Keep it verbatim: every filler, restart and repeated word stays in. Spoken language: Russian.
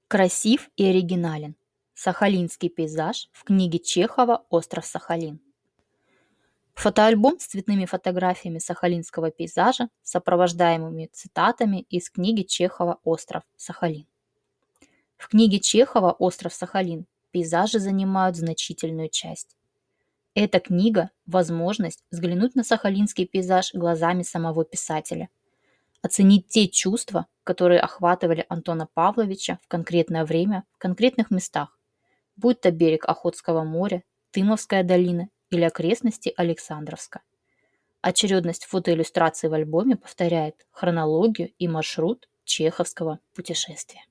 Красив и оригинален. Сахалинский пейзаж в книге Чехова «Остров Сахалин». Фотоальбом с цветными фотографиями сахалинского пейзажа, сопровождаемыми цитатами из книги Чехова «Остров Сахалин». В книге Чехова «Остров Сахалин» пейзажи занимают значительную часть. Эта книга – возможность взглянуть на сахалинский пейзаж глазами самого писателя, оценить те чувства, которые охватывали Антона Павловича в конкретное время в конкретных местах, будь то берег Охотского моря, Тымовская долина или окрестности Александровска. Очередность фотоиллюстраций в альбоме повторяет хронологию и маршрут чеховского путешествия.